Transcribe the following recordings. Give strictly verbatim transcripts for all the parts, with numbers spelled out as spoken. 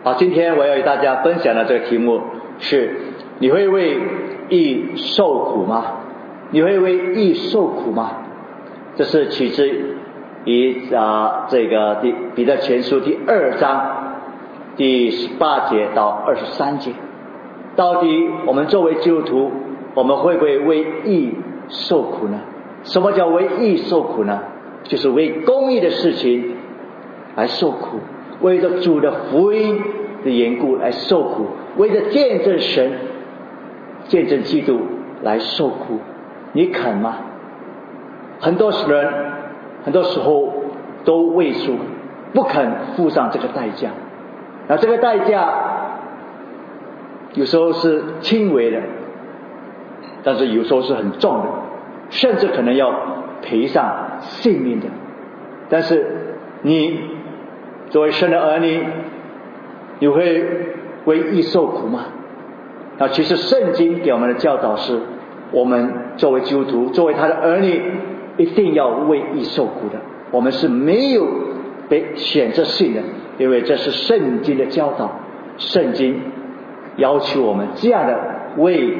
好，今天我要与大家分享的这个题目是：你会为义受苦吗？你会为义受苦吗？这是取自于啊这个第彼得前书第二章第十八节到二十三节。到底我们作为基督徒，我们会不会为义受苦呢？什么叫为义受苦呢？就是为公义的事情来受苦，为着主的福音的缘故来受苦，为着见证神、见证基督来受苦，你肯吗？很多人很多时候都畏缩，不肯付上这个代价。那这个代价有时候是轻微的，但是有时候是很重的，甚至可能要赔上性命的。但是你作为神的儿女，你会为义受苦吗？那其实圣经给我们的教导是，我们作为基督徒，作为他的儿女，一定要为义受苦的。我们是没有被选择性的，因为这是圣经的教导。圣经要求我们这样的为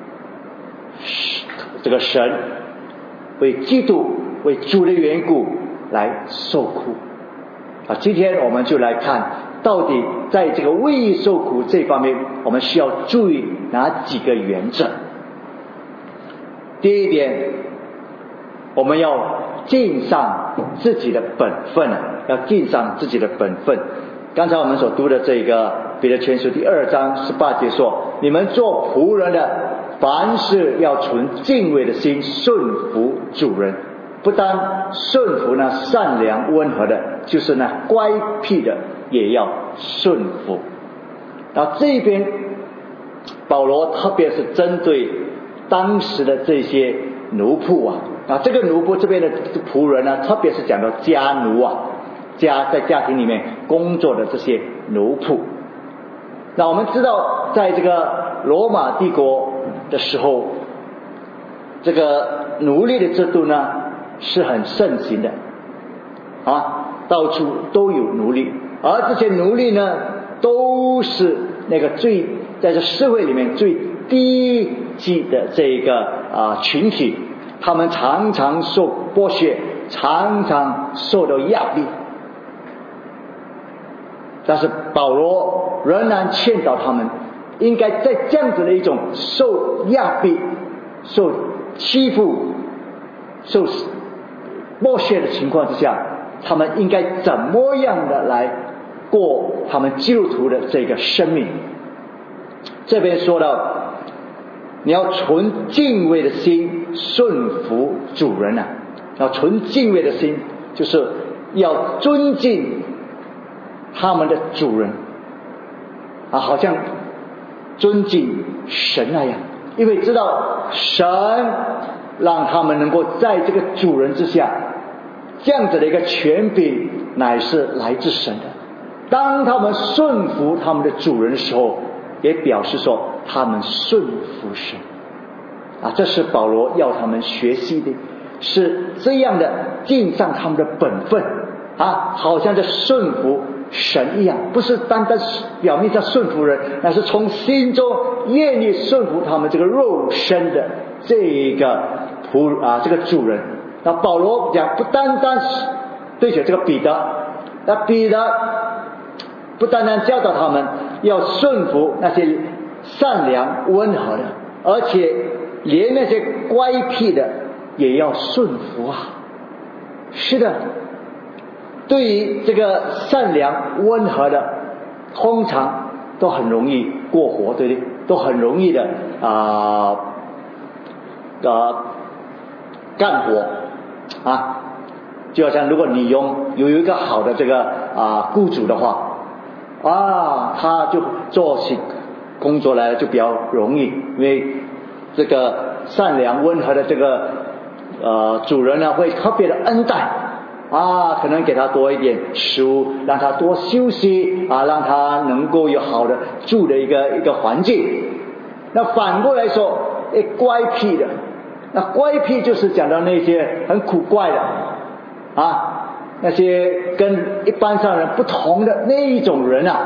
这个神、为基督、为主的缘故来受苦。啊，今天我们就来看，到底在这个为义受苦这方面，我们需要注意哪几个原则？第一点，我们要尽上自己的本分，要尽上自己的本分。刚才我们所读的这个彼得前书第二章十八节说：你们做仆人的，凡事要存敬畏的心，顺服主人。不单顺服那善良温和的，就是那乖僻的也要顺服。然后这边保罗特别是针对当时的这些奴仆啊，啊，这个奴仆这边的仆人呢，特别是讲到家奴啊，家在家庭里面工作的这些奴仆。那我们知道，在这个罗马帝国的时候，这个奴隶的制度呢是很盛行的啊，到处都有奴隶，而这些奴隶呢，都是那个最在这社会里面最低级的这个啊群体，他们常常受剥削，常常受到压力。但是保罗仍然劝导他们，应该在这样子的一种受压迫、受欺负、受剥削的情况之下，他们应该怎么样的来过他们基督徒的这个生命。这边说到，你要存敬畏的心，顺服主人啊，要存敬畏的心，就是要尊敬他们的主人啊，好像尊敬神那样，因为知道神让他们能够在这个主人之下，这样子的一个权柄乃是来自神的。当他们顺服他们的主人的时候，也表示说他们顺服神啊，这是保罗要他们学习的，是这样的尽上他们的本分啊，好像在顺服神一样，不是单单表面上顺服人，那是从心中愿意顺服他们这个肉身的这个仆啊这个主人。那保罗讲，不单单是对着这个彼得，那彼得不单单教导他们要顺服那些善良温和的，而且连那些乖僻的也要顺服啊。是的，对于这个善良温和的，通常都很容易过活，对不对？都很容易的啊啊干活啊。就好像如果你有有一个好的这个啊雇主的话啊，他就做起工作来就比较容易，因为这个善良温和的这个呃主人呢，会特别的恩待啊，可能给他多一点食物，让他多休息啊，让他能够有好的住的一个一个环境。那反过来说，诶，乖僻的，那乖僻就是讲到那些很古怪的啊，那些跟一般上人不同的那一种人啊，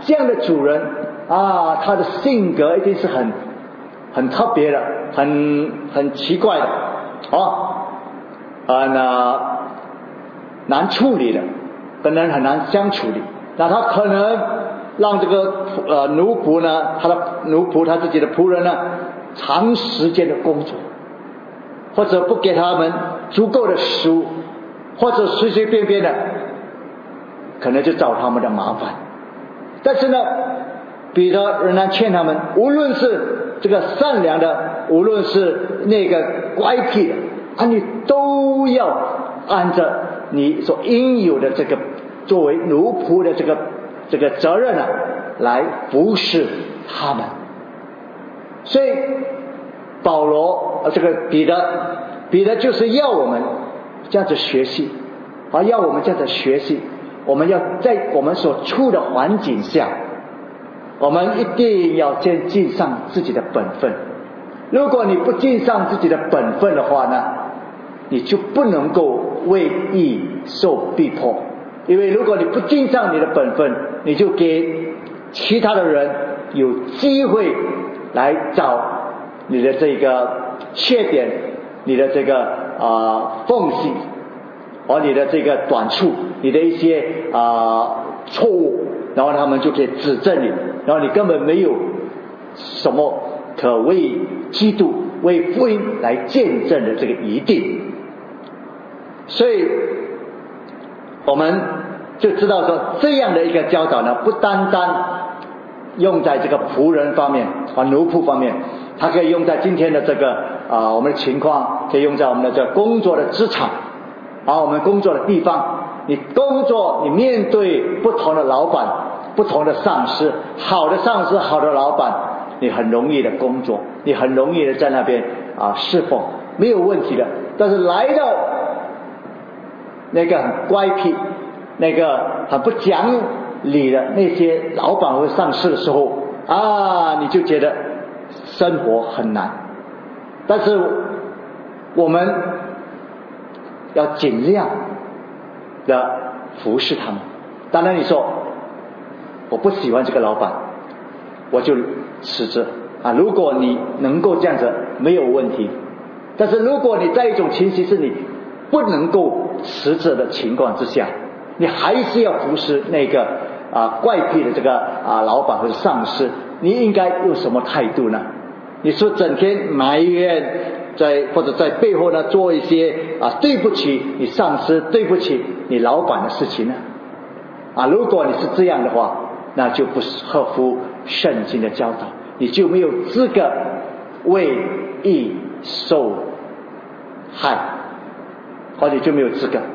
这样的主人啊，他的性格一定是很很特别的，很很奇怪的啊，啊那难处理的，跟人很难相处的。那他可能让这个呃奴仆呢，他的奴仆他自己的仆人呢，长时间的工作，或者不给他们足够的食物，或者随随便便的，可能就找他们的麻烦。但是呢，彼得仍然劝他们，无论是这个善良的，无论是那个乖僻的啊，你都要按着你所应有的这个作为奴仆的这个这个责任啊，来服侍他们。所以保罗这个彼得彼得就是要我们这样子学习啊，要我们这样子学习，我们要在我们所处的环境下，我们一定要先尽上自己的本分。如果你不尽上自己的本分的话呢，你就不能够为义受逼迫。因为如果你不尽上你的本分，你就给其他的人有机会来找你的这个缺点，你的这个啊、呃、缝隙，而你的这个短处，你的一些啊、呃、错误，然后他们就可以指正你，然后你根本没有什么可为基督为福音来见证的这个一定。所以我们就知道说，这样的一个教导呢，不单单用在这个仆人方面啊奴仆方面，它可以用在今天的这个啊我们的情况，可以用在我们的这个工作的职场啊，我们工作的地方。你工作，你面对不同的老板，不同的上司，好的上司，好的老板，你很容易的工作，你很容易的在那边啊侍奉，没有问题的。但是来到那个很乖僻，那个很不讲理的那些老板或上司的时候啊，你就觉得生活很难。但是我们要尽量的服侍他们。当然你说我不喜欢这个老板，我就辞职啊。如果你能够这样子没有问题，但是如果你在一种情形是你不能够辞职的情况之下，你还是要服侍那个啊怪癖的这个啊老板或者上司，你应该用什么态度呢？你说整天埋怨，在或者在背后呢做一些啊对不起你上司、对不起你老板的事情呢？啊，如果你是这样的话，那就不是合乎圣经的教导，你就没有资格为义受害，或者就没有资格。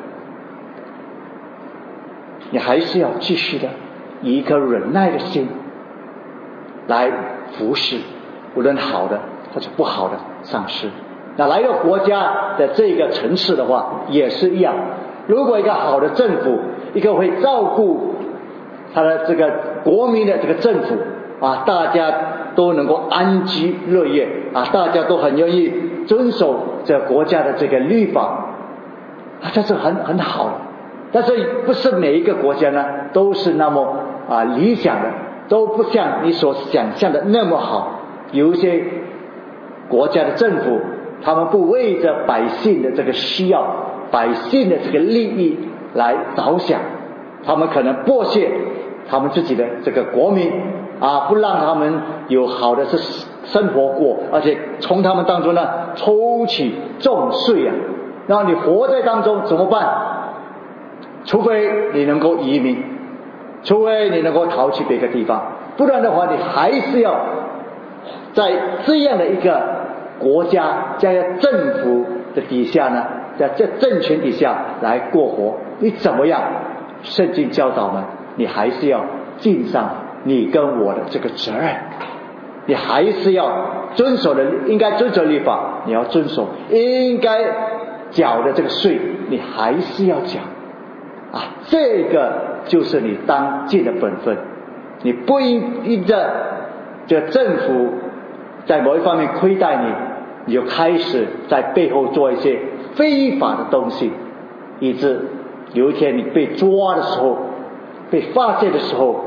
你还是要继续的以一颗忍耐的心来服侍，无论好的或者不好的上司。那来到国家的这个层次的话也是一样，如果一个好的政府，一个会照顾他的这个国民的这个政府啊，大家都能够安居乐业啊，大家都很愿意遵守这国家的这个律法啊，这是很很好的。但是不是每一个国家呢都是那么啊理想的，都不像你所想象的那么好。有一些国家的政府，他们不为着百姓的这个需要，百姓的这个利益来着想，他们可能剥削他们自己的这个国民啊，不让他们有好的是生活过，而且从他们当中呢抽取重税啊，让你活在当中怎么办？除非你能够移民，除非你能够逃去别个地方，不然的话你还是要在这样的一个国家在政府的底下呢，在这政权底下来过活。你怎么样？圣经教导们，你还是要尽上你跟我的这个责任，你还是要遵守的，应该遵守律法你要遵守，应该缴的这个税你还是要缴啊，这个就是你当尽的本分。你不应因着这个政府在某一方面亏待你，你就开始在背后做一些非法的东西，以致有一天你被抓的时候，被发现的时候，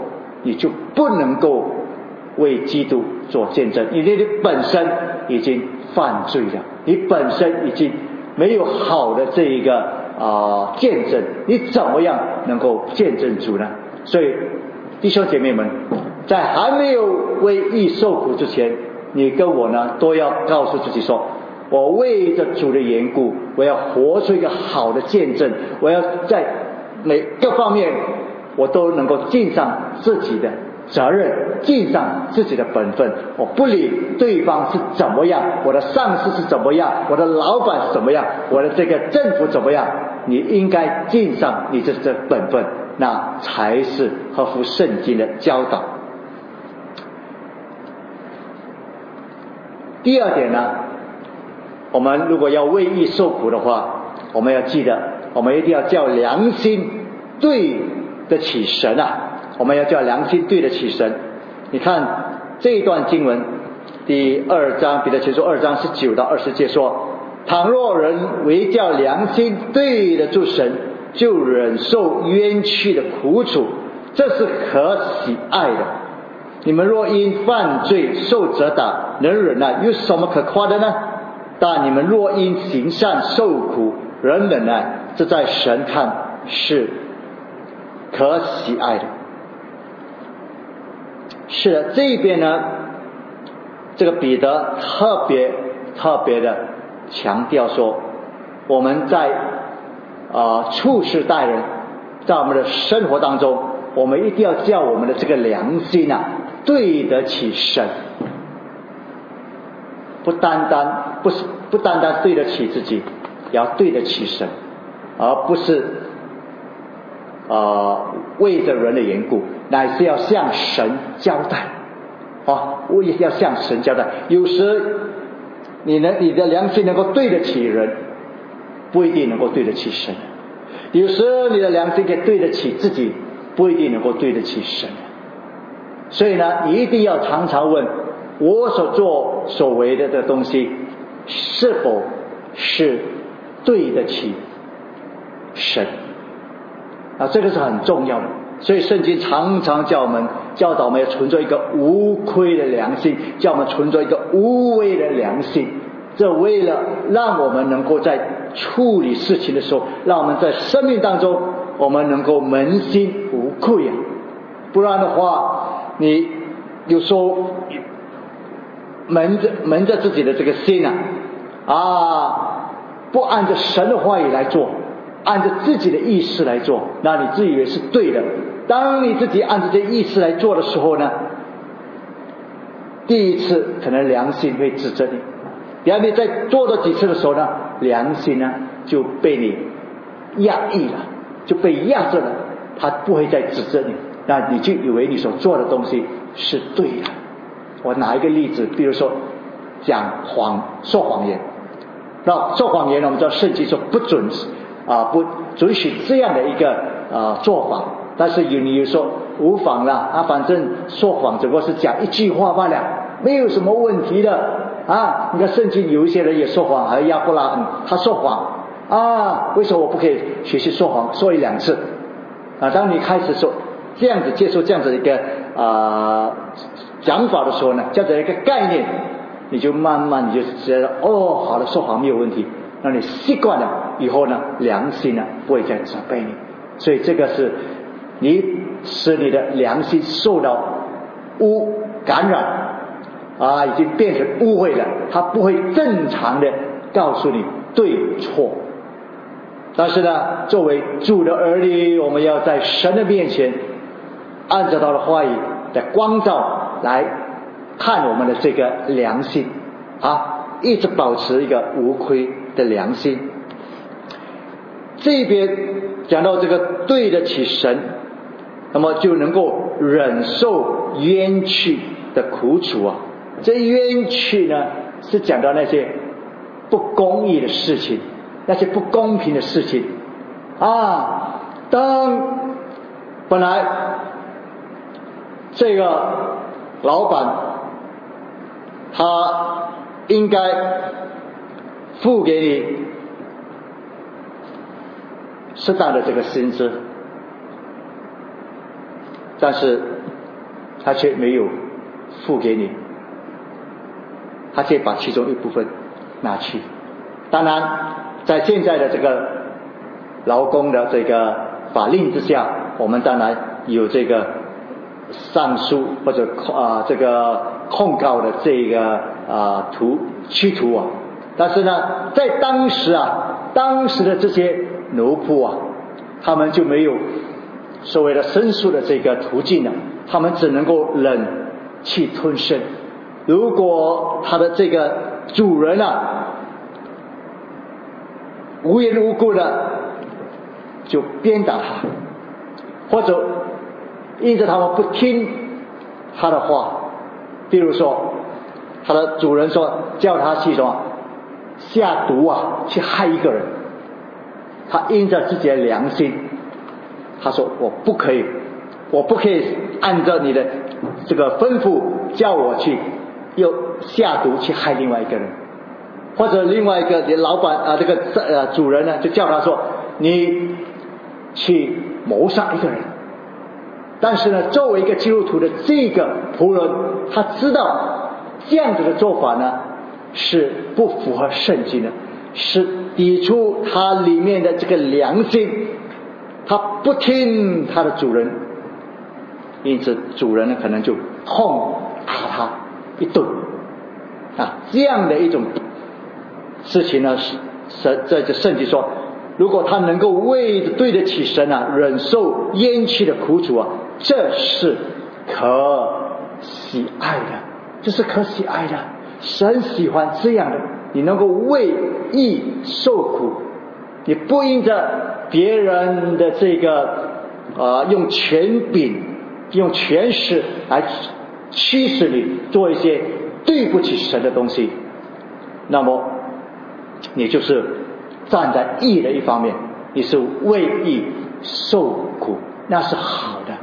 你就不能够为基督做见证，因为你本身已经犯罪了，你本身已经没有好的这一个啊、呃、见证，你怎么样能够见证主呢？所以弟兄姐妹们，在还没有为义受苦之前，你跟我呢都要告诉自己说，我为着主的缘故，我要活出一个好的见证，我要在每个方面我都能够尽上自己的责任，尽上自己的本分。我不理对方是怎么样，我的上司是怎么样，我的老板是怎么样，我的这个政府怎么样，你应该尽上你这这本分，那才是合乎圣经的教导。第二点呢，我们如果要为义受苦的话，我们要记得，我们一定要叫良心对得起神啊！我们要叫良心对得起神。你看这一段经文，第二章彼得前书二章十九到二十节说：倘若人为叫良心对得住神，就忍受冤屈的苦楚，这是可喜爱的。你们若因犯罪受责打，能忍耐，有什么可夸的呢？但你们若因行善受苦，仍忍耐，这在神看是可喜爱的。是的，这边呢，这个彼得特别特别的强调说，我们在啊、呃、处事待人，在我们的生活当中，我们一定要叫我们的这个良心啊对得起神，不单单不是不单单对得起自己，也要对得起神，而不是啊、呃、为着人的缘故，乃是要向神交代啊，我也要向神交代。有时你能你的良心能够对得起人，不一定能够对得起神；有时你的良心可以对得起自己，不一定能够对得起神。所以呢，你一定要常常问，我所做所为的的东西是否是对得起神啊，这个是很重要的。所以圣经常常叫我们教导我们要存着一个无亏的良心，叫我们存着一个无畏的良心，这为了让我们能够在处理事情的时候，让我们在生命当中我们能够扪心无愧啊。不然的话，你有时候蒙着蒙着自己的这个心啊，啊，不按着神的话语来做，按着自己的意识来做，那你自以为是对的。当你自己按着这意识来做的时候呢，第一次可能良心会指责你，第二你在做了几次的时候呢，良心呢就被你压抑了，就被压着了，他不会再指责你，那你就以为你所做的东西是对的。我拿一个例子，比如说讲谎说谎言，那说谎言我们知道圣经说不准啊，不准许这样的一个啊做法，但是有你说无妨啦啊，反正说谎只不过是讲一句话罢了，没有什么问题的啊。你看圣经有一些人也说谎，还有亚伯拉罕他说谎啊，为什么我不可以学习说谎说一两次啊？当你开始说这样子接受这样子的一个啊讲法的时候呢，这样子的一个概念，你就慢慢你就觉得哦，好的，说谎没有问题，那你习惯了以后呢，良心呢不会再责备你。所以这个是你使你的良心受到污感染啊，已经变成污秽了，它不会正常的告诉你对错。但是呢，作为主的儿女，我们要在神的面前按照他的话语的光照来看我们的这个良心啊，一直保持一个无亏的良心。这边讲到这个对得起神，那么就能够忍受冤屈的苦楚啊。这冤屈呢，是讲到那些不公义的事情，那些不公平的事情啊。当本来这个老板他应该付给你适当的这个薪资，但是他却没有付给你，他却把其中一部分拿去。当然在现在的这个劳工的这个法令之下，我们当然有这个上诉或者啊、呃、这个控告的这个啊途趋途啊，但是呢，在当时啊，当时的这些奴仆啊，他们就没有所谓的申诉的这个途径了，他们只能够忍气吞声。如果他的这个主人啊无缘无故的就鞭打他，或者因着他们不听他的话，比如说他的主人说叫他去什么下毒啊，去害一个人，他因着自己的良心，他说我不可以，我不可以按照你的这个吩咐叫我去又下毒去害另外一个人。或者另外一个老板啊，这个呃主人呢，就叫他说你去谋杀一个人。但是呢，作为一个基督徒的这个仆人，他知道这样子的做法呢是不符合圣经的，是抵触他里面的这个良心，他不听他的主人，因此主人呢可能就痛打他一顿啊，这样的一种事情呢，神在这圣经说，如果他能够为对得起神啊，忍受冤屈的苦楚啊，这是可喜爱的，这是可喜爱的。神喜欢这样的，你能够为义受苦，你不因着别人的这个呃用权柄、用权势来驱使你做一些对不起神的东西，那么你就是站在义的一方面，你是为义受苦，那是好的。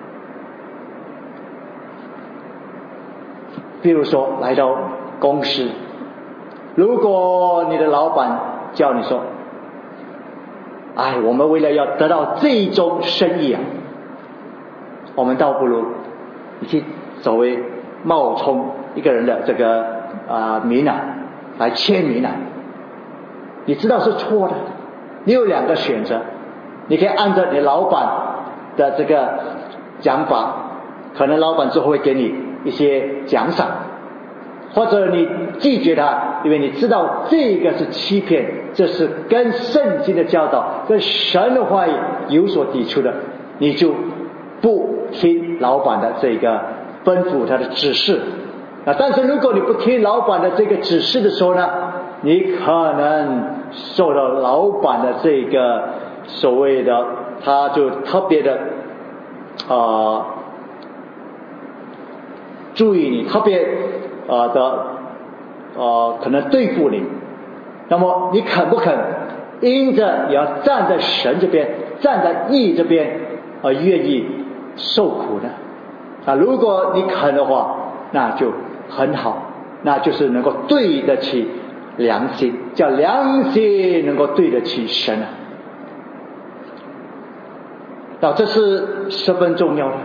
比如说来到公司，如果你的老板叫你说，哎，我们为了要得到这一宗生意啊，我们倒不如你去作为冒充一个人的这个啊、呃、名啊来签名啊，你知道是错的，你有两个选择，你可以按照你老板的这个讲法，可能老板之后会给你一些奖赏，或者你拒绝他，因为你知道这个是欺骗，这是跟圣经的教导、跟神的话语有所抵触的，你就不听老板的这个吩咐，他的指示。啊，但是如果你不听老板的这个指示的时候呢，你可能受到老板的这个所谓的，他就特别的啊、呃、注意你，特别啊、呃、的呃可能对付你，那么你肯不肯因着也要站在神这边，站在义这边而愿意受苦呢？啊，如果你肯的话，那就很好，那就是能够对得起良心，叫良心能够对得起神啊。那这是十分重要的。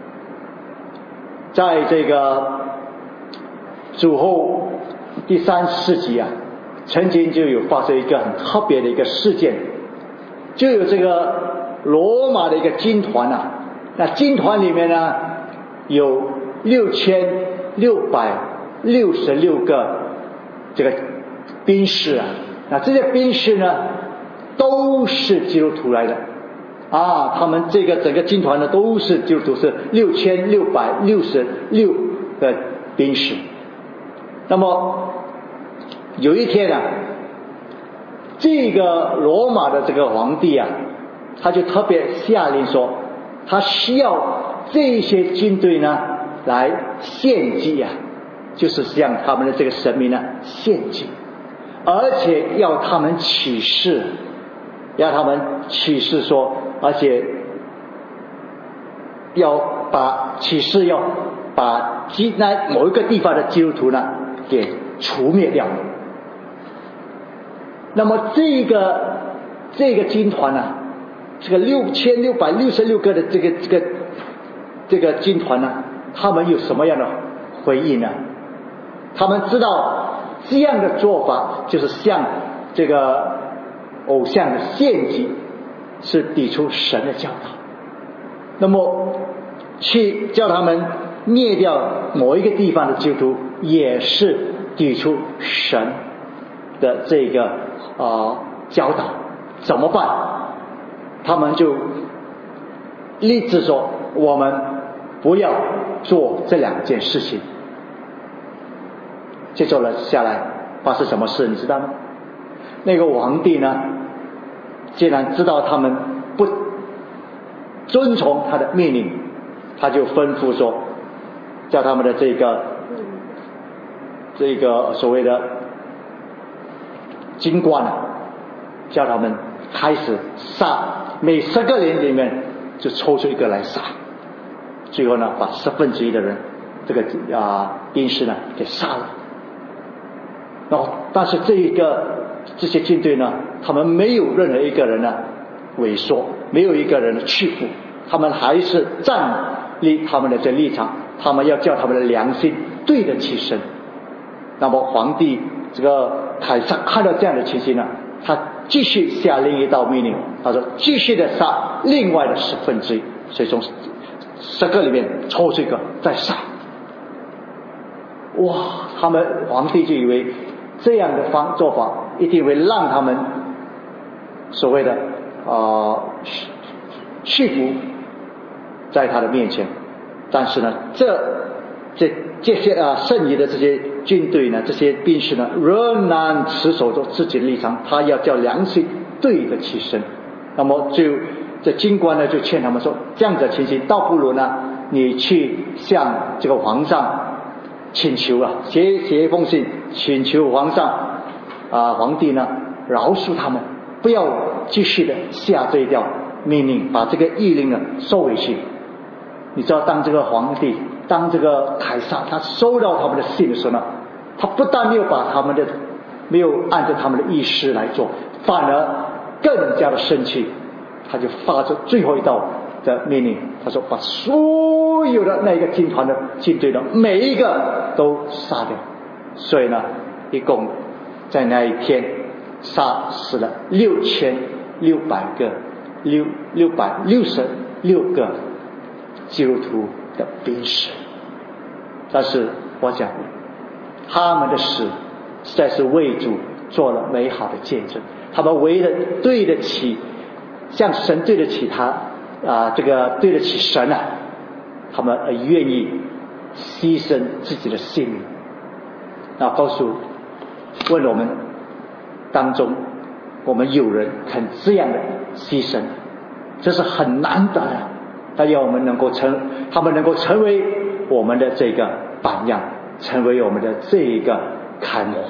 在这个主后第三世纪啊，曾经就有发生一个很特别的一个事件，就有这个罗马的一个军团啊，那军团里面呢有六千六百六十六个这个兵士啊，那这些兵士呢都是基督徒来的啊，他们这个整个军团呢都是基督徒，是六千六百六十六个兵士。那么有一天啊，这个罗马的这个皇帝啊，他就特别下令说，他需要这些军队呢来献祭啊，就是向他们的这个神明呢献祭，而且要他们起誓，要他们起誓说，而且要把起誓要把基那某一个地方的基督徒呢给除灭掉。那么这个这个军团呢，这个六千六百六十六个的这个这个这个军团呢， 他们有什么样的回应呢？他们知道这样的做法就是向这个偶像的献祭，是抵触神的教导。那么去叫他们灭掉某一个地方的基督徒，也是抵触神的这个呃教导。怎么办？他们就立志说，我们不要做这两件事情。接着了下来发生什么事你知道吗？那个皇帝呢，既然知道他们不遵从他的命令，他就吩咐说，叫他们的这个这个所谓的军官啊，叫他们开始杀，每十个人里面就抽出一个来杀，最后呢把十分之一的人这个啊兵士呢给杀了。然后但是这一个这些军队呢，他们没有任何一个人呢萎缩，没有一个人屈服，他们还是站立他们的这立场，他们要叫他们的良心对得起神。那么皇帝这个凯撒看到这样的情形呢，他继续下另一道命令，他说继续的杀另外的十分之一，所以从十个里面抽出一个再杀。哇，他们皇帝就以为这样的方做法一定会让他们所谓的啊、呃、屈服在他的面前。但是呢，这这这些啊剩余的这些军队呢，这些兵士呢，仍然持守着自己的立场，他要叫良心对得起神。那么就这军官呢就劝他们说，这样子的情形倒不如呢你去向这个皇上请求啊，写写一封信请求皇上啊，皇帝呢饶恕他们，不要继续的下这一条命令，把这个谕令呢收回去。你知道当这个皇帝当这个凯撒他收到他们的信的时候呢，他不但没有把他们的没有按照他们的意思来做，反而更加的生气，他就发出最后一道的命令，他说把所有的那个军团的军队的每一个都杀掉。所以呢一共在那一天杀死了六千六百个六六百六十六个基督徒的兵士。但是我讲他们的死实在是为主做了美好的见证，他们为了对得起向神对得起他啊，这个对得起神啊，他们而愿意牺牲自己的性命。那告诉问我们当中，我们有人肯这样的牺牲，这是很难得的。但要我们能够成，他们能够成为我们的这个榜样，成为我们的这一个楷模。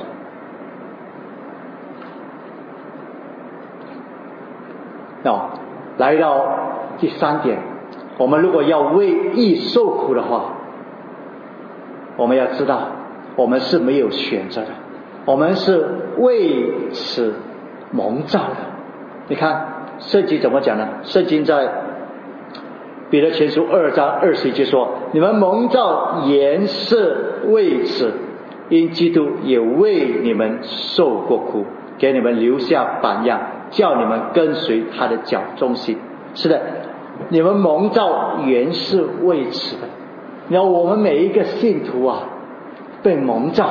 那来到第三点，我们如果要为义受苦的话，我们要知道我们是没有选择的，我们是为此蒙召的。你看圣经怎么讲呢？圣经在彼得前书二章二十一节说，你们蒙召原是为此，因基督也为你们受过苦，给你们留下榜样，叫你们跟随他的脚中行。是的，你们蒙召原是为此的。然后我们每一个信徒啊被蒙召，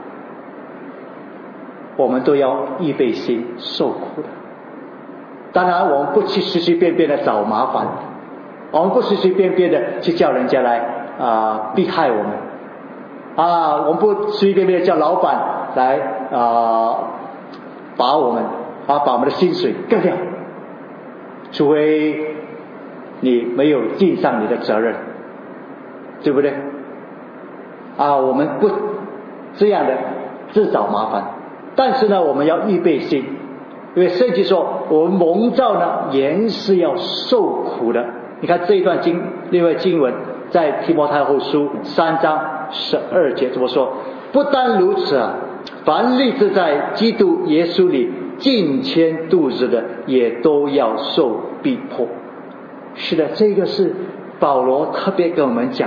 我们都要预备心受苦的。当然我们不去随随便便的找麻烦，我们不随随便便的去叫人家来啊、呃、逼害我们啊，我们不随随便便的叫老板来啊、呃、把我们啊把我们的薪水割掉，除非你没有尽上你的责任，对不对啊？我们不这样的自找麻烦，但是呢我们要预备心，因为圣经说我们蒙召呢原是要受苦的。你看这一段经，另外经文在提摩太后书三章十二节怎么说？不单如此啊，凡立志在基督耶稣里敬虔度日的，也都要受逼迫。是的，这个是保罗特别跟我们讲的。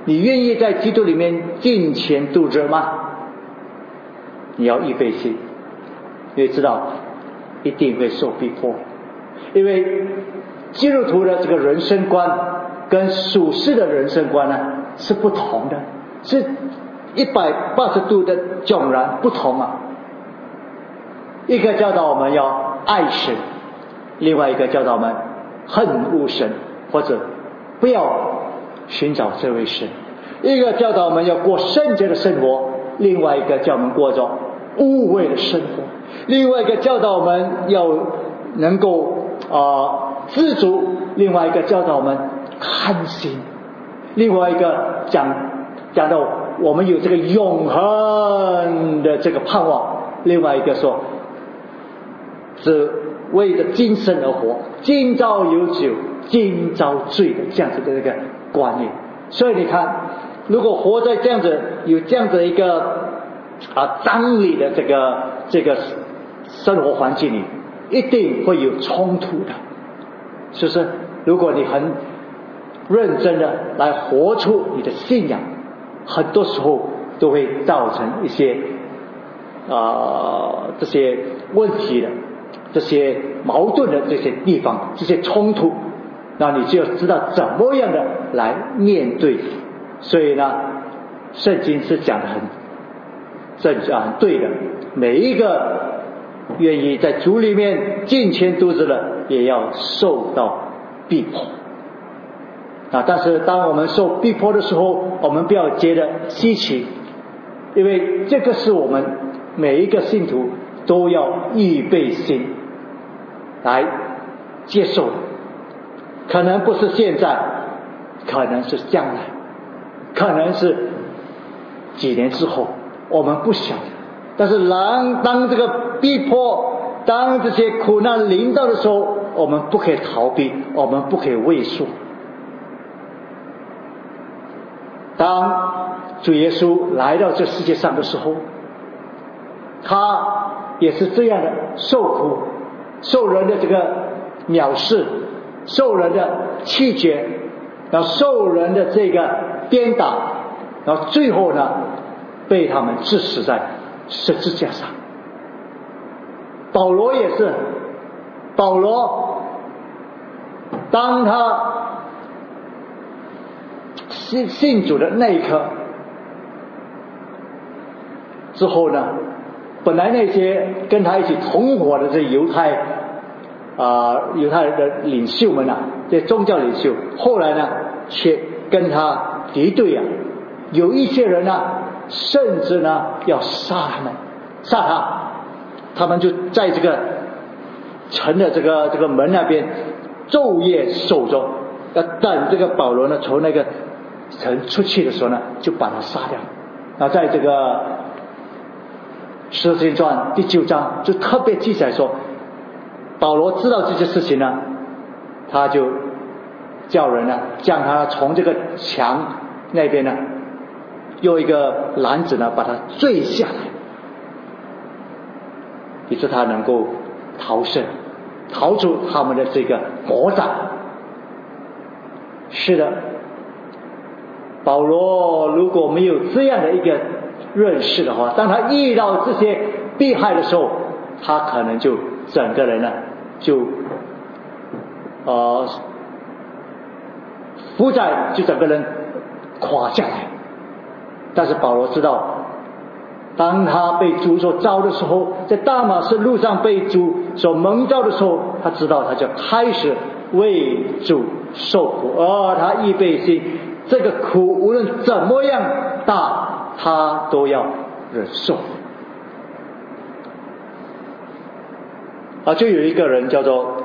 你愿意在基督里面敬虔度日吗？你要预备心，因为知道一定会受逼迫，因为基督徒的这个人生观跟属世的人生观呢是不同的，是一百八十度的迥然不同啊。一个教导我们要爱神，另外一个教导我们恨恶神，或者不要寻找这位神。一个教导我们要过圣洁的生活，另外一个叫我们过着污秽的生活。另外一个教导我们要能够啊、呃、知足，另外一个教导我们看心，另外一个讲讲到我们有这个永恒的这个盼望，另外一个说只为着今生而活，今朝有酒今朝醉的这样子的这个观念。所以你看，如果活在这样子有这样子一个啊张力的这个这个生活环境里，一定会有冲突的，是不是？如果你很认真的来活出你的信仰，很多时候都会造成一些啊、呃、这些问题的，这些矛盾的这些地方，这些冲突，那你就知道怎么样的来面对。所以呢，圣经是讲的很正确很对的，每一个愿意在主里面敬虔度日的，也要受到逼迫啊！但是当我们受逼迫的时候，我们不要觉得稀奇，因为这个是我们每一个信徒都要预备心来接受的。可能不是现在，可能是将来，可能是几年之后，我们不晓得。但是当当这个逼迫，当这些苦难临到的时候，我们不可以逃避，我们不可以畏缩。当主耶稣来到这世界上的时候，他也是这样的受苦，受人的这个藐视，受人的弃绝，然后受人的这个鞭打，然后最后呢被他们致死在十字架上。保罗也是，保罗当他信信主的那一刻之后呢，本来那些跟他一起同伙的这犹太啊、呃、犹太的领袖们啊，这宗教领袖，后来呢却跟他敌对啊，有一些人呢甚至呢要杀他们，杀他，他们就在这个城的这个这个门那边昼夜守着，要等这个保罗呢从那个城出去的时候呢，就把他杀掉。那在这个使徒行传第九章就特别记载说，保罗知道这些事情呢，他就叫人呢将他从这个墙那边呢用一个篮子呢把他坠下来，以致他能够逃生，逃出他们的这个魔掌。是的，保罗如果没有这样的一个认识的话，当他遇到这些迫害的时候，他可能就整个人呢就呃负债就整个人垮下来。但是保罗知道，当他被主所召的时候，在大马士路上被主所蒙召的时候，他知道他就开始为主受苦，而他预备心，这个苦无论怎么样大，他都要忍受。啊，就有一个人叫做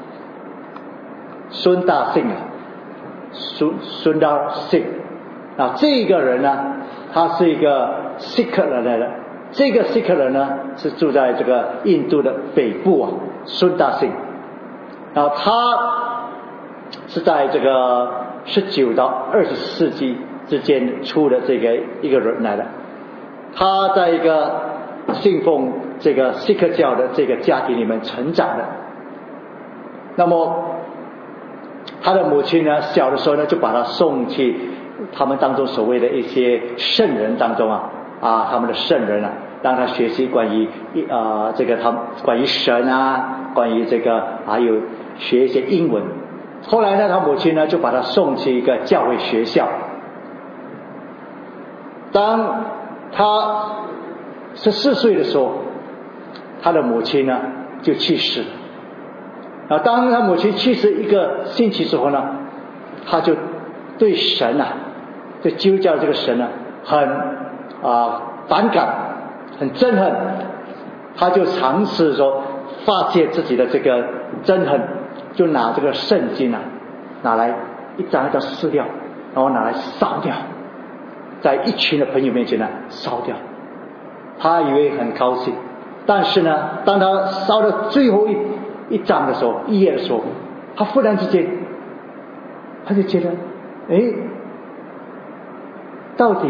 孙大信啊，孙孙大信啊，这个人呢，他是一个锡克人来的。这个锡克人呢，是住在这个印度的北部啊，孙大信。然后他是在这个十九到二十世纪之间出的这个一个人来的。他在一个信奉这个锡克教的这个家庭里面成长的。那么他的母亲呢，小的时候呢就把他送去他们当中所谓的一些圣人当中啊啊，他们的圣人啊，让他学习关于啊、呃、这个他们关于神啊，关于这个还有学一些英文。后来呢，他母亲呢就把他送去一个教会学校。当他十四岁的时候，他的母亲呢就去世了。啊，当他母亲去世一个星期之后呢，他就对神啊，对基督教这个神呢，很啊反感，很憎恨。他就尝试说发泄自己的这个憎恨，就拿这个圣经啊，拿来一张一张撕掉，然后拿来烧掉，在一群的朋友面前呢烧掉。他以为很高兴，但是呢，当他烧到最后一一章的时候，一页的时候，他忽然之间，他就觉得，哎，到底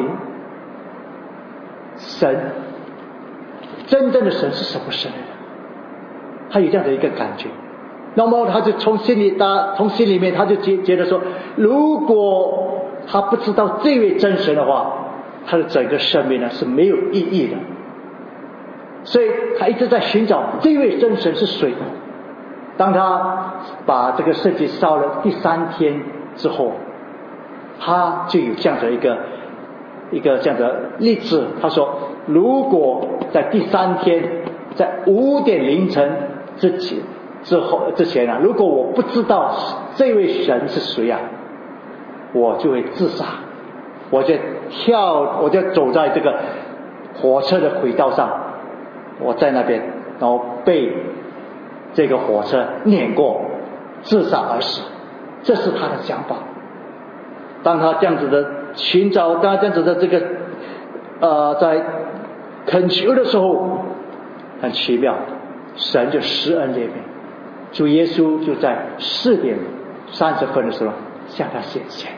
神真正的神是什么神来的？他有这样的一个感觉。那么他就从心里他从心里面他就觉觉得说，如果他不知道这位真神的话，他的整个生命呢是没有意义的。所以他一直在寻找这位真神是谁。当他把这个圣经烧了第三天之后，他就有这样的一个一个这样的例子。他说，如果在第三天，在五点凌晨之前之后之前啊，如果我不知道这位神是谁啊，我就会自杀，我就跳，我就走在这个火车的轨道上，我在那边，然后被这个火车碾过，自杀而死。这是他的想法。当他这样子的寻找，当他这样子的这个呃在恳求的时候，很奇妙，神就施恩怜悯，主耶稣就在四点三十分的时候向他显现。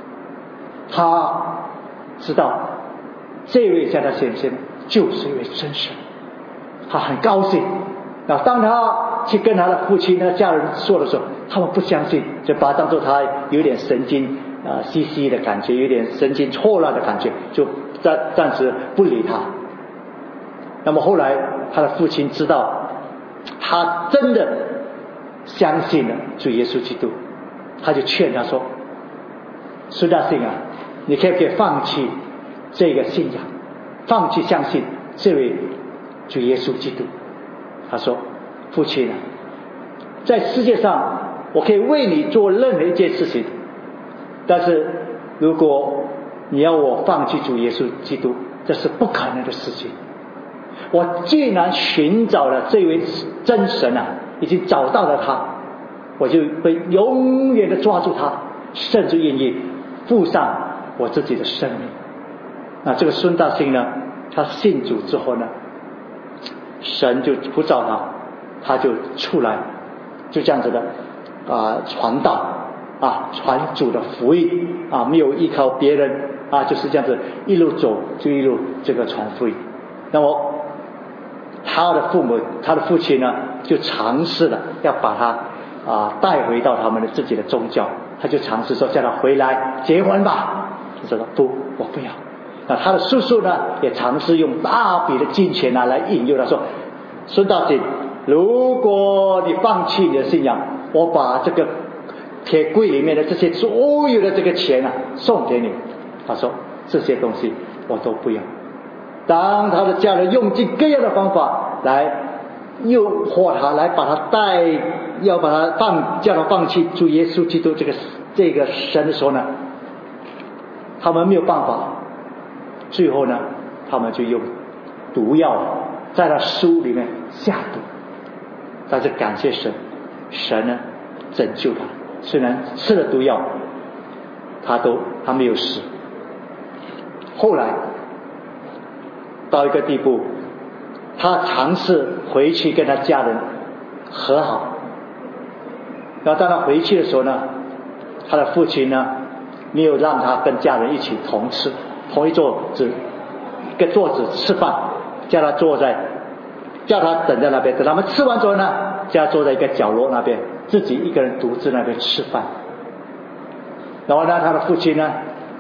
他知道这位向他显现就是一位真神，他很高兴。那当他去跟他的父亲、他的家人说的时候，他们不相信，就把他当作他有点神经啊兮兮的感觉，有点神经错乱的感觉，就暂暂时不理他。那么后来他的父亲知道他真的相信了主耶稣基督，他就劝他说，孙大信啊，你可不可以放弃这个信仰，放弃相信这位主耶稣基督？他说，父亲啊，在世界上我可以为你做任何一件事情，但是如果你要我放弃主耶稣基督，这是不可能的事情。我既然寻找了这位真神啊，已经找到了他，我就会永远的抓住他，甚至愿意付上我自己的生命。那这个孙大兴呢，他信主之后呢，神就呼召他，他就出来，就这样子的啊、呃、传道啊，传主的福音啊，没有依靠别人啊，就是这样子一路走，就一路这个传福音。那么他的父母，他的父亲呢，就尝试了要把他啊带回到他们的自己的宗教，他就尝试说叫他回来结婚吧。他说不，我不要。那他的叔叔呢，也尝试用大笔的金钱啊来引诱他说，孙大进，如果你放弃你的信仰，我把这个铁柜里面的这些所有的这个钱啊送给你。他说这些东西我都不要。当他的家人用尽各样的方法来诱惑他，来把他带，要把他放，叫他放弃主耶稣基督这个这个神的时候呢，他们没有办法。最后呢，他们就用毒药在他书里面下毒。但是感谢神，神呢拯救他，虽然吃了毒药，他都他没有死。后来到一个地步，他尝试回去跟他家人和好。然后当他回去的时候呢，他的父亲呢没有让他跟家人一起同吃同一桌子一个桌子吃饭，叫他坐在叫他等在那边，等他们吃完之后呢，叫他坐在一个角落那边，自己一个人独自那边吃饭。然后呢，他的父亲呢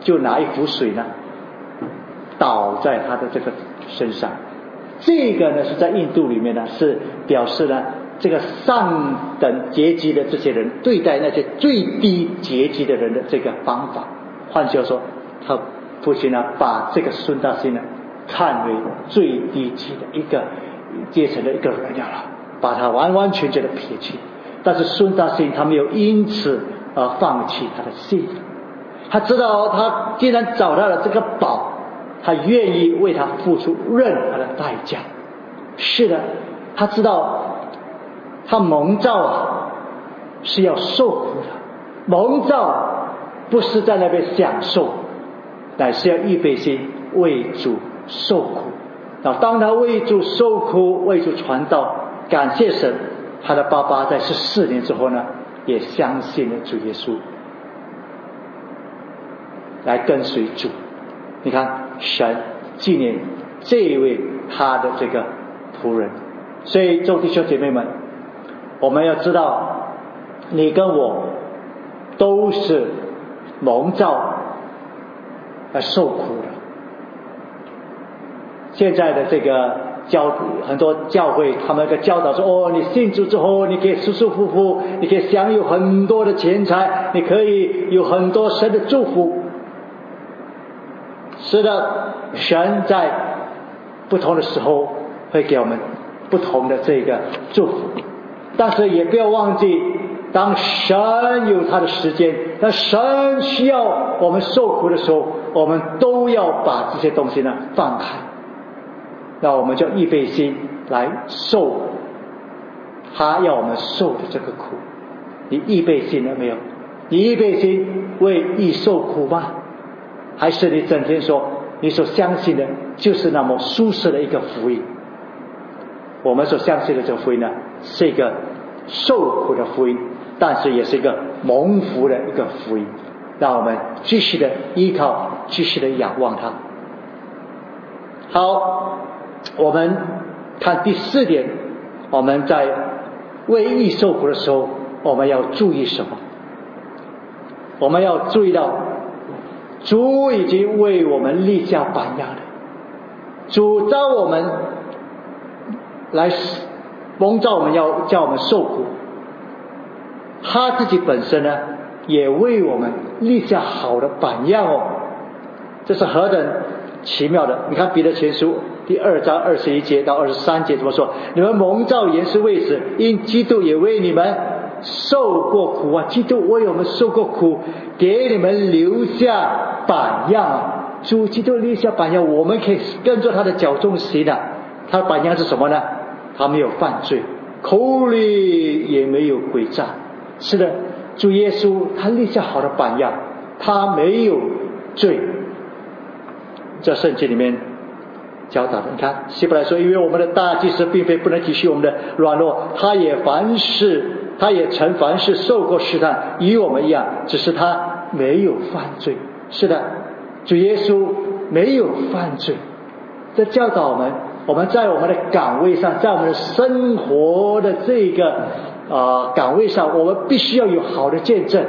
就拿一壶水呢倒在他的这个身上。这个呢是在印度里面呢是表示呢这个上等阶级的这些人对待那些最低阶级的人的这个方法。换句话说，他父亲呢把这个孙大仙呢看为最低级的一个阶层的一个人了，把他完完全全的撇弃。但是孙大仙他没有因此而放弃他的信，他知道他既然找到了这个宝，他愿意为他付出任何的代价。是的，他知道他蒙召啊是要受苦的，蒙召不是在那边享受，乃是要预备心为主受苦。那当他为主受苦，为主传道，感谢神，他的爸爸在十四年之后呢也相信了主耶稣，来跟随主。你看神纪念这一位他的这个仆人。所以众弟兄姐妹们，我们要知道你跟我都是蒙召而受苦的。现在的这个教很多教会他们个教导说，哦，你信主之后你可以舒舒服服，你可以享有很多的钱财，你可以有很多神的祝福。是的，神在不同的时候会给我们不同的这个祝福，但是也不要忘记，当神有他的时间，当神需要我们受苦的时候，我们都要把这些东西呢放开，那我们就预备心来受他要我们受的这个苦。你预备心了没有？你预备心为义受苦吗？还是你整天说你所相信的就是那么舒适的一个福音？我们所相信的这个福音呢是一个受苦的福音，但是也是一个蒙福的一个福音，让我们继续的依靠，继续的仰望他。好，我们看第四点，我们在为义受苦的时候我们要注意什么？我们要注意到主已经为我们立下榜样了，主召我们来蒙召我们要叫我们受苦，他自己本身呢也为我们立下好的榜样哦。这是何等奇妙的！你看彼得前书第二章二十一节到二十三节怎么说？你们蒙召原是为此，因基督也为你们受过苦啊！基督为我们受过苦，给你们留下榜样啊！主基督立下榜样，我们可以跟着他的脚中行的。他的榜样是什么呢？他没有犯罪，口里也没有诡诈。是的，主耶稣他立下好的榜样，他没有罪。这圣经里面教导的，你看希伯来说，因为我们的大祭司并非不能体恤我们的软弱，他也凡事他也曾凡事受过试探，与我们一样，只是他没有犯罪。是的，主耶稣没有犯罪。这教导我们，我们在我们的岗位上，在我们的生活的这个呃岗位上，我们必须要有好的见证。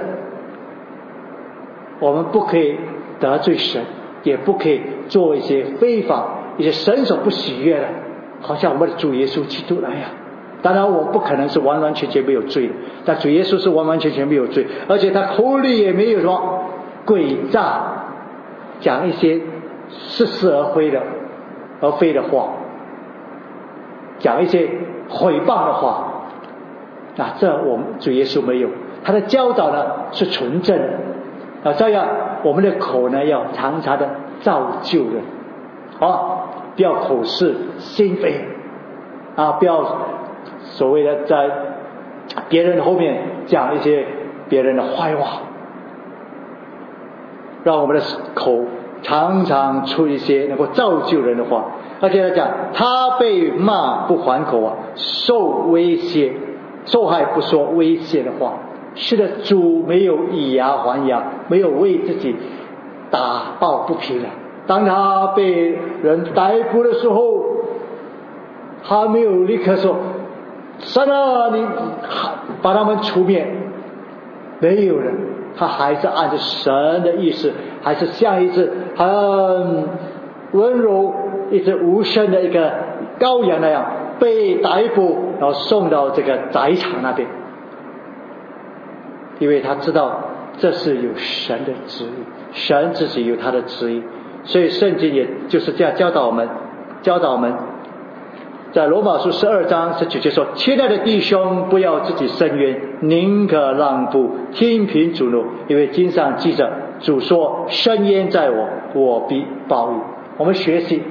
我们不可以得罪神，也不可以做一些非法一些神所不喜悦的，好像我们的主耶稣基督那样。当然我不可能是完完全全没有罪的，但主耶稣是完完全全没有罪，而且他口里也没有什么诡诈，讲一些似是而非的而非的话，讲一些毁谤的话啊，这我们主耶稣没有。他的教导呢是纯正的啊，这样我们的口呢要常常的造就人啊，不要口是心非啊，不要所谓的在别人后面讲一些别人的坏话，让我们的口常常出一些能够造就人的话。而且他讲，他被骂不还口啊，受威胁受害不说威胁的话。是的，主没有以牙还牙，没有为自己打抱不平了。当他被人逮捕的时候，他没有立刻说神啊你把他们除灭，没有人， 他还是按照神的意思，还是像一只很温柔、一只无声的一个羔羊那样被逮捕，然后送到这个宰场那边。因为他知道这是有神的旨意，神自己有他的旨意，所以圣经也就是这样教导我们，教导我们在罗马书十二章十九节说：亲爱的弟兄，不要自己伸冤，宁可让步，听凭主怒，因为经上记着，主说：伸冤在我，我必报应。我们学习，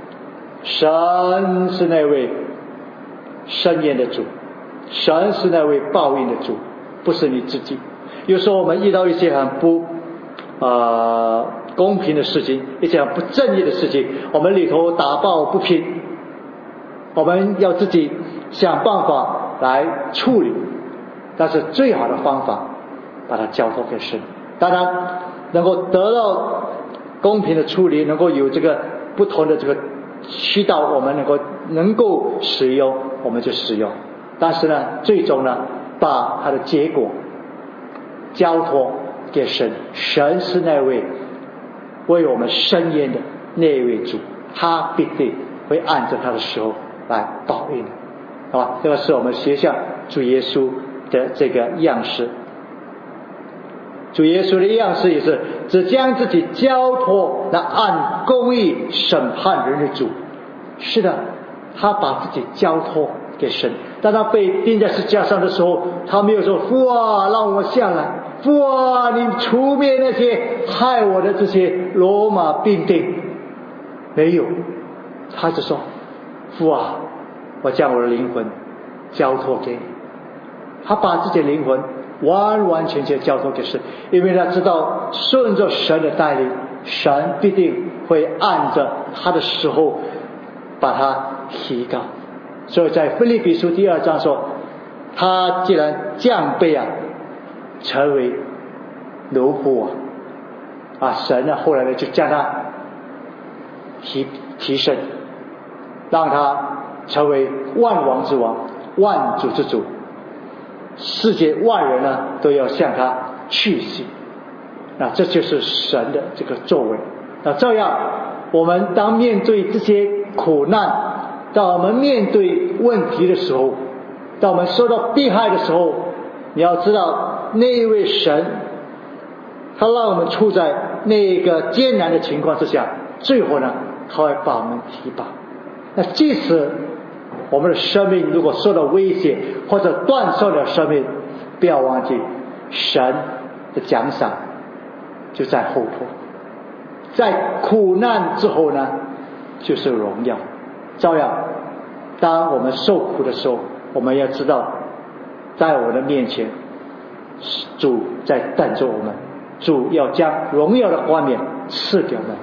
神是那位伸冤的主，神是那位报应的主，不是你自己。有时候我们遇到一些很不呃公平的事情，一些很不正义的事情，我们里头打抱不平，我们要自己想办法来处理，但是最好的方法把它交托给神。当然能够得到公平的处理，能够有这个不同的这个渠道，我们能够能够使用我们就使用，但是呢最终呢把它的结果交托给神。神是那位为我们伸冤的那位主，他必定会按着他的时候来报应的，好吧？这个是我们学像主耶稣的这个样式。主耶稣的样式也是只将自己交托来按公义审判人的主。是的，他把自己交托给神。当他被钉在十字架上的时候，他没有说父啊让我下来，父啊你除灭那些害我的这些罗马兵丁，没有，他就说父啊我将我的灵魂交托给你。他把自己的灵魂完完全全交托给神，因为他知道顺着神的带领，神必定会按着他的时候把他提高。所以在腓立比书第二章说，他既然降卑啊成为奴仆啊啊神呢后来呢就将他提提升，让他成为万王之王，万主之主，世界万人呢都要向他屈膝。那这就是神的这个作为。那这样我们当面对这些苦难，当我们面对问题的时候，当我们受到迫害的时候，你要知道那一位神他让我们处在那个艰难的情况之下，最后呢他会把我们提拔。那即使我们的生命如果受到威胁或者断送了生命，不要忘记神的奖赏就在后头。在苦难之后呢就是荣耀。照样当我们受苦的时候，我们要知道在我的面前主在等着我们，主要将荣耀的冠冕赐给我们。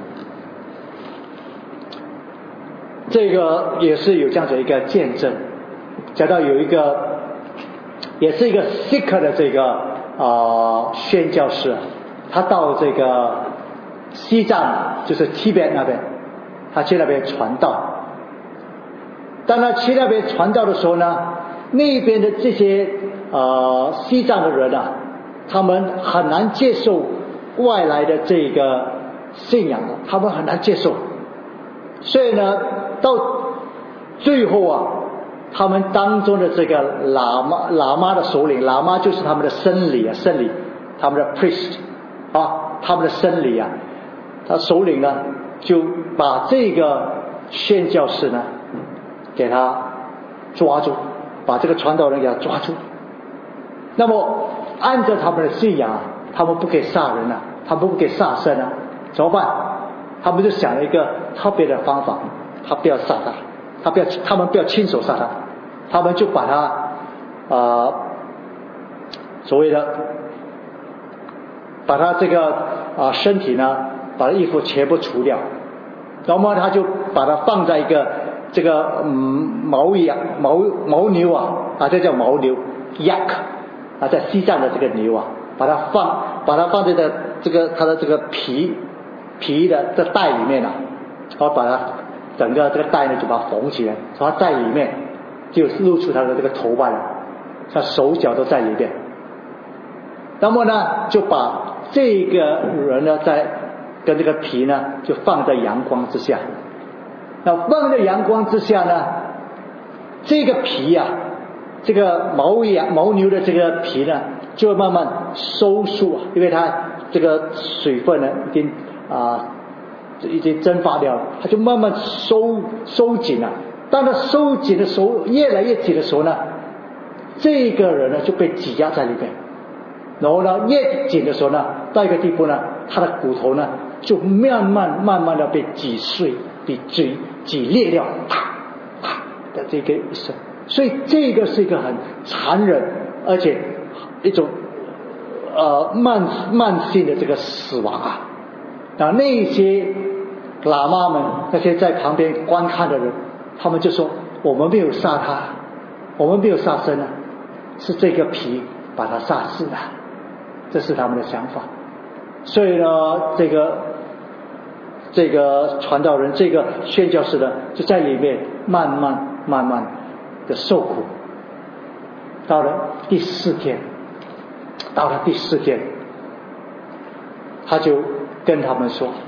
这个也是有这样子一个见证，讲到有一个也是一个 Sikh 的这个呃宣教士，他到这个西藏就是 Tibet 那边，他去那边传道。当他去那边传道的时候呢，那边的这些呃西藏的人啊，他们很难接受外来的这个信仰，他们很难接受。所以呢到最后啊，他们当中的这个喇嘛喇嘛的首领，喇嘛就是他们的僧侣啊，僧侣，他们的 priest 啊，他们的僧侣啊，他首领呢就把这个宣教士呢给他抓住，把这个传道人给他抓住。那么按照他们的信仰，他们不可以杀人啊，他们不可以杀生啊，怎么办？他们就想了一个特别的方法，他不要杀他，他不要，他们不要亲手杀他，他们就把他啊、呃、所谓的把他这个啊、呃、身体呢，把他衣服全部除掉，然后他就把他放在一个这个嗯牦羊牦牦牛啊啊，这叫牦牛 yak 啊，在西藏的这个牛啊，把它放把它放在的这个它的这个皮皮的这袋里面啊，然后把它整个这个袋呢就把它缝起来，然后在里面就露出它的这个头发了，它手脚都在里面。 那么呢，就把这个人呢，在跟这个皮呢，就放在阳光之下。那放在阳光之下呢，这个皮呀、啊，这个牦羊、牦牛的这个皮呢，就慢慢收束啊，因为它这个水分呢，已经啊，已经蒸发掉了，它就慢慢收收紧了。当它收紧的时候，越来越紧的时候呢，这个人呢就被挤压在里面。然后呢，越紧的时候呢，到一个地步呢，他的骨头呢就慢慢慢慢的被挤碎、被挤挤裂掉，啪啪的这个一声。所以这个是一个很残忍，而且一种呃慢慢性的这个死亡啊。那那些喇嘛们，那些在旁边观看的人，他们就说：我们没有杀他，我们没有杀生啊，是这个皮把他杀死的。这是他们的想法。所以呢，这个这个传道人，这个宣教士呢，就在里面慢慢慢慢的受苦。到了第四天，到了第四天，他就跟他们说：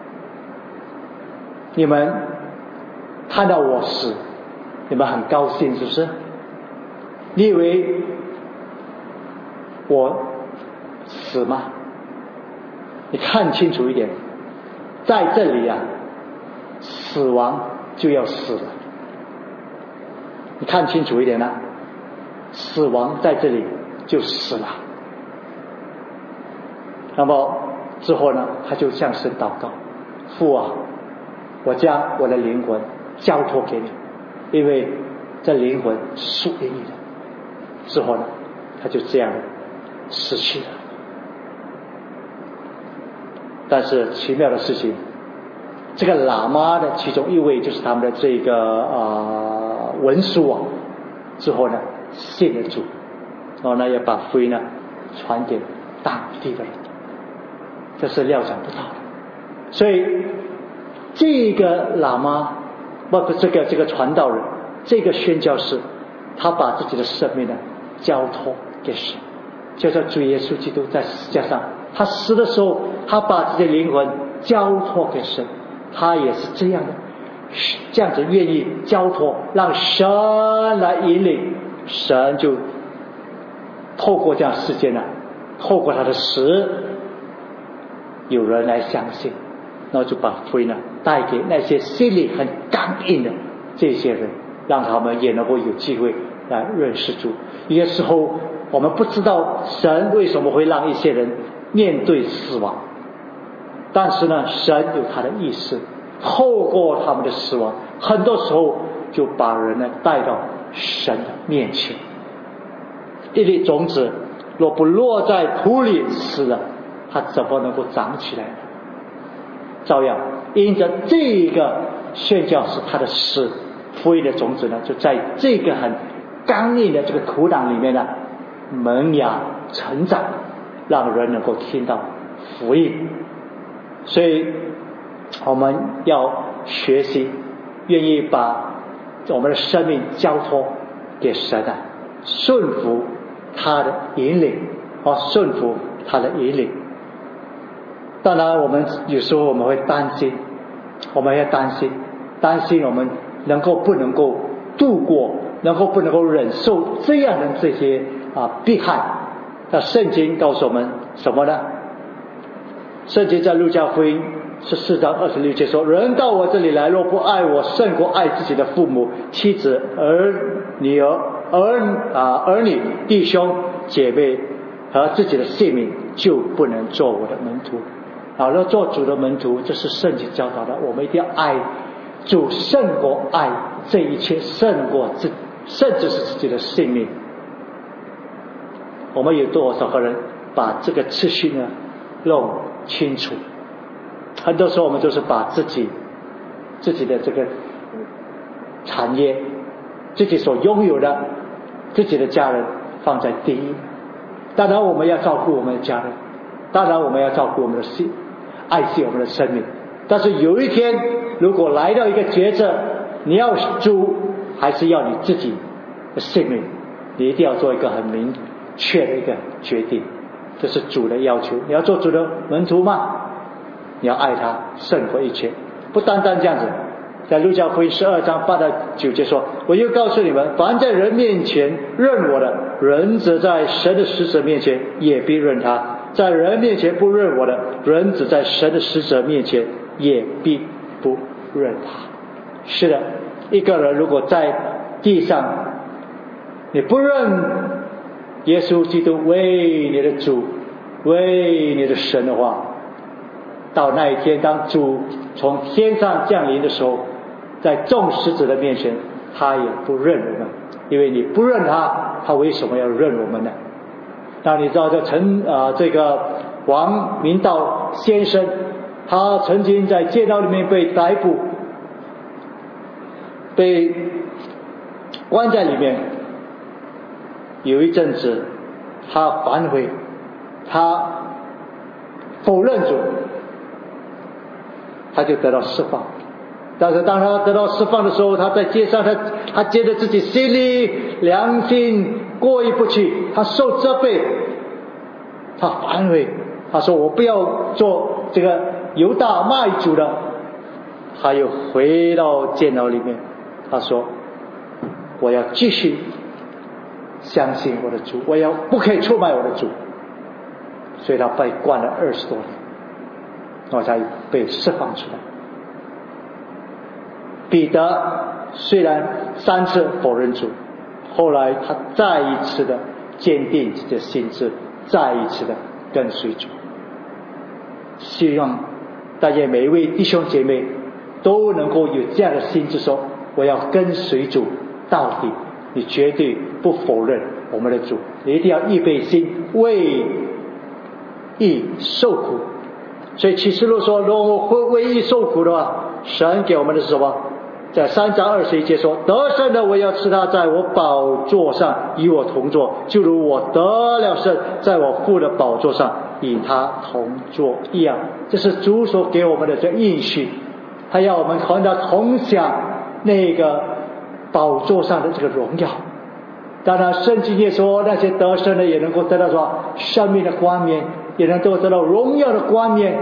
你们看到我死，你们很高兴是不是？你以为我死吗？你看清楚一点，在这里啊，死亡就要死了。你看清楚一点啊，死亡在这里就死了。那么之后呢，他就向神祷告：父啊，我将我的灵魂交托给你，因为这灵魂属于你的。之后呢，他就这样死去了。但是奇妙的事情，这个喇嘛的其中一位就是他们的这个呃文书啊，之后呢信了主，然后呢也把福音呢传给当地的人，这是料想不到的。所以这个喇嘛，包括这个这个传道人，这个宣教士，他把自己的生命呢交托给神，就像主耶稣基督在十字架上，他死的时候，他把自己的灵魂交托给神，他也是这样的，这样子愿意交托，让神来引领，神就透过这样事件呢，透过他的死，有人来相信，然后就把福音呢带给那些心里很刚硬的这些人，让他们也能够有机会来认识主。有些时候我们不知道神为什么会让一些人面对死亡，但是呢，神有他的意思，透过他们的死亡，很多时候就把人呢带到神的面前。一粒种子若不落在土里死了，它怎么能够长起来呢？照样因着这个宣教士他的死，福音的种子呢就在这个很刚硬的这个土壤里面呢萌芽成长，让人能够听到福音。所以我们要学习，愿意把我们的生命交托给神啊，顺服他的引领，啊，顺服他的引领。当然我们有时候我们会担心，我们要担心担心我们能够不能够度过，能够不能够忍受这样的这些啊迫害。那圣经告诉我们什么呢？圣经在路加福音十四章二十六节说：人到我这里来，若不爱我胜过爱自己的父母、妻子、儿女儿儿啊儿女、弟兄姐妹和自己的性命，就不能做我的门徒。好了，做主的门徒，这是圣经教导的，我们一定要爱主胜过爱这一切，胜过自甚至是自己的性命。我们有多少个人把这个次序呢弄清楚？很多时候我们就是把自己自己的这个产业、自己所拥有的、自己的家人放在第一。当然我们要照顾我们的家人，当然我们要照顾我们的心，爱惜我们的生命。但是有一天如果来到一个抉择，你要主还是要你自己的性命，你一定要做一个很明确的一个决定。 这是主的要求。你要做主的门徒吗？你要爱他胜过一切。不单单这样子，在路加福音十二章八到九节说，我又告诉你们，凡在人面前认我的，人则在神的使者面前也必认他；在人面前不认我的，人只在神的使者面前也必不认他。是的，一个人如果在地上你不认耶稣基督为你的主为你的神的话，到那一天当主从天上降临的时候，在众使者的面前他也不认我们，因为你不认他，他为什么要认我们呢？那你知道这陈啊这个王明道先生，他曾经在监牢里面被逮捕，被关在里面，有一阵子他反悔，他否认主，他就得到释放。但是当他得到释放的时候，他在街上他他觉得自己心里良心过意不去，他受责备，他反悔，他说我不要做这个犹大卖主的。他又回到监牢里面，他说我要继续相信我的主，我要不可以出卖我的主。所以他被关了二十多年，然后才被释放出来。彼得虽然三次否认主，后来他再一次的坚定自己的心志，再一次的跟随主。希望大家每一位弟兄姐妹都能够有这样的心志，说我要跟随主到底，你绝对不否认我们的主，你一定要预备心为义受苦。所以启示录说，如果我会为义受苦的话，神给我们的是什么？在三章二十一节说，得胜的我要赐他在我宝座上与我同坐，就如我得了胜，在我父的宝座上与他同坐一样。这是主所给我们的这应许，他要我们和他同享那个宝座上的这个荣耀。当然圣经也说，那些得胜的也能够得到说生命的冠冕，也能够得到荣耀的冠冕，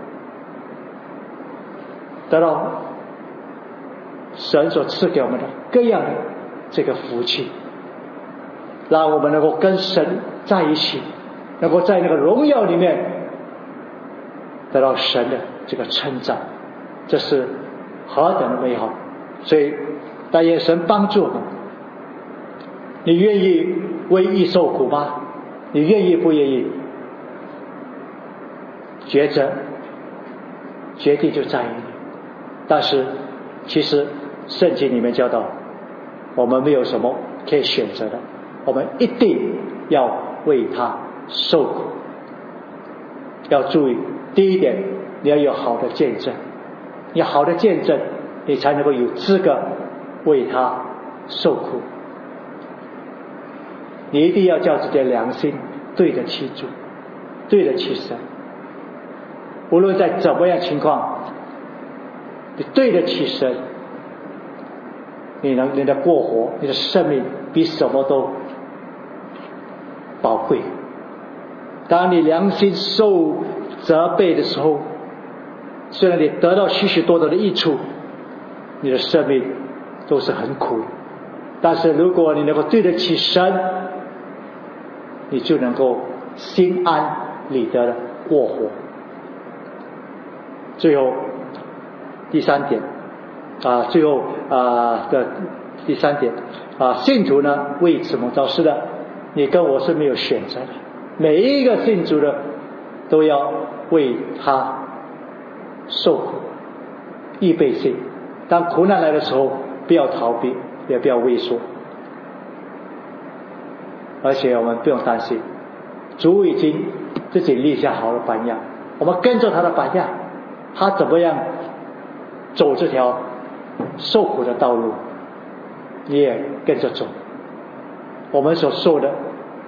得到神所赐给我们的各样的这个福气，让我们能够跟神在一起，能够在那个荣耀里面得到神的这个称赞，这是何等的美好。所以但愿神帮助我们。你愿意为义受苦吗？你愿意不愿意？抉择决定就在于你。但是其实圣经里面教导我们没有什么可以选择的，我们一定要为他受苦。要注意第一点，你要有好的见证，你好的见证，你才能够有资格为他受苦。你一定要叫自己的良心对得起主，对得起神。无论在怎么样情况，你对得起神，你能你的过活，你的生命比什么都宝贵。当你良心受责备的时候，虽然你得到许许多多的益处，你的生命都是很苦的，但是如果你能够对得起神，你就能够心安理得的过活。最后第三点啊，最后啊的第三点啊，信徒呢为什么造事的？你跟我是没有选择的，每一个信主的都要为他受苦，预备心。当苦难来的时候，不要逃避，也不要畏缩。而且我们不用担心，主已经自己立下好的榜样，我们跟着他的榜样，他怎么样走这条受苦的道路，你也跟着走。我们所受的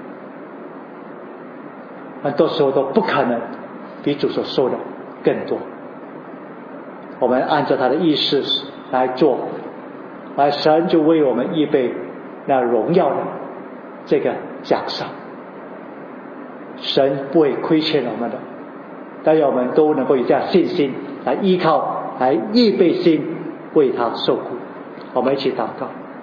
很多时候都不可能比主所受的更多。我们按照他的意思来做，而神就为我们预备那荣耀的这个奖赏。 神不会亏欠我们的。但愿我们都能够有这样信心来依靠，来预备心为他受苦。我们一起祷告。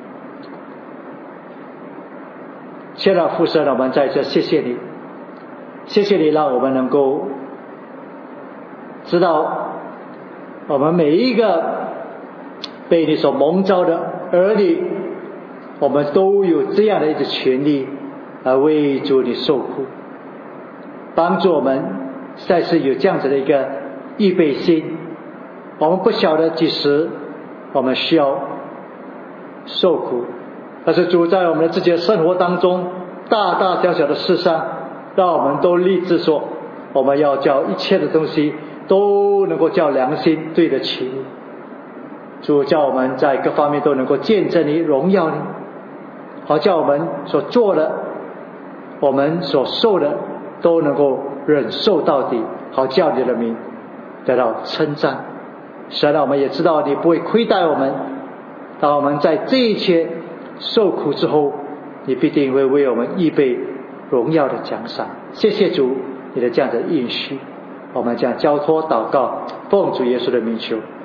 亲爱的父神，我们在这谢谢你，谢谢你让我们能够知道我们每一个被你所蒙召的儿女，我们都有这样的一个权利来为主你受苦，帮助我们再次有这样子的一个预备心。我们不晓得几时我们需要受苦，但是主在我们的自己的生活当中大大小小的事上，让我们都立志说，我们要叫一切的东西都能够叫良心对得起你。主叫我们在各方面都能够见证你荣耀你，好叫我们所做的我们所受的都能够忍受到底，好叫你的名得到称赞。神啊，我们也知道你不会亏待我们，当我们在这一切受苦之后，你必定会为我们预备荣耀的奖赏。谢谢主你的这样的应许，我们将交托祷告，奉主耶稣的名求。